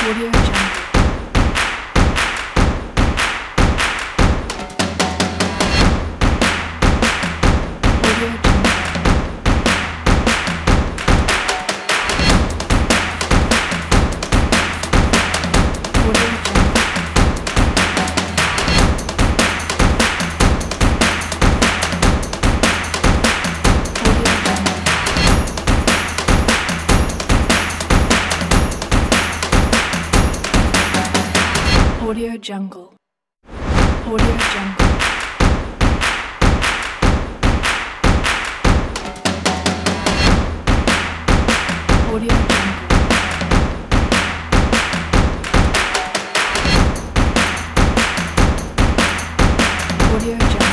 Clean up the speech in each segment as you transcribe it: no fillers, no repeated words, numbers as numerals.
Audio Jungle. Audio Jungle. Audio Jungle. Audio Jungle. Audio Jungle. Audio Jungle. Audio Jungle.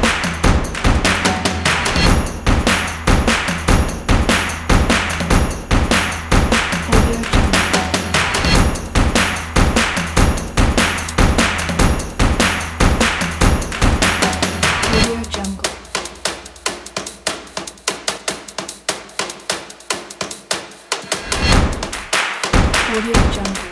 Audio Jungle. Audio Jungle.